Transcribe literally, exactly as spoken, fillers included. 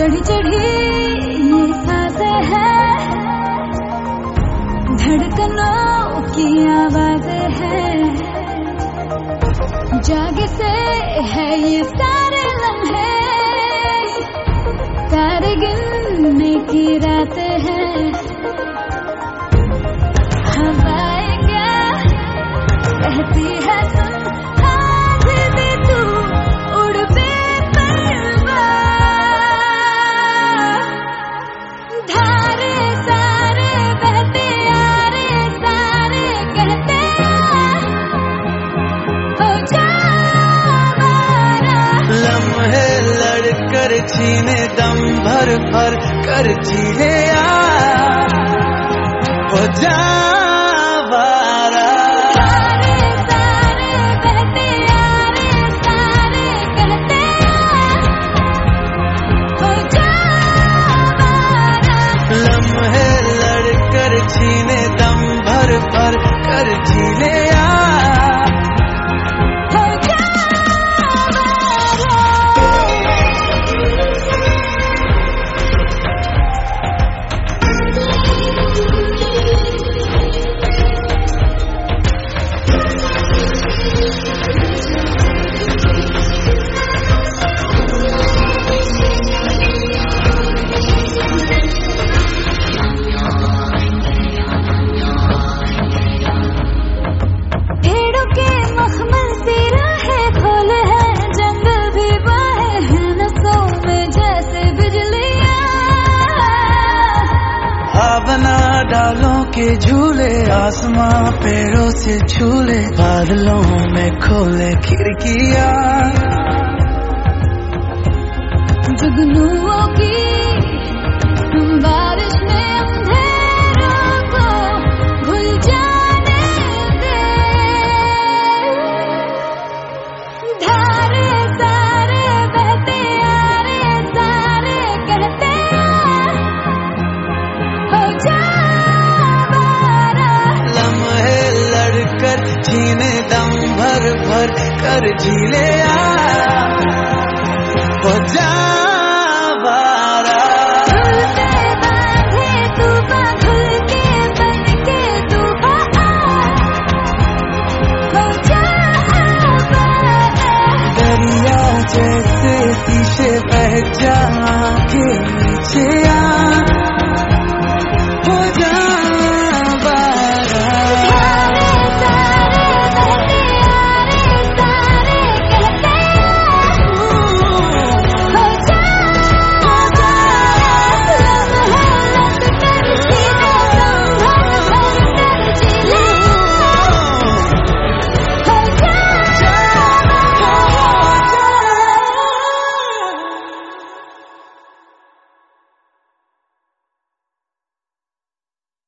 चढ़ी चढ़ी ये सांसें हैं, धड़कनों की आवाज़ें हैं, जागे से है ये सारे लम्हे, सारे गिनने की रातें हैं। हवाएं क्या कहती है सुन, आज भी तू उड़ बेपरवाह। धारे सारे बहते आ रे सारे कहते हो जा हमारा। लम्हे लड़कर छीने दम भर भर कर जीने आ हो जा छीने दम भर भर कर जीने आ हो जा बना डालों के झूले, आसमां पैरों से झूले, बादलों में खोले खिड़कियां, जुगनुओं की बारिश में अंधेरों को घुल जाने दे। धारे सारे बहते आ रे सारे कहते हो जा हमारा। लम्हे लड़कर छीने दम भर भर कर जीने आ हो जा जैसे शीशे बह जा के नीचे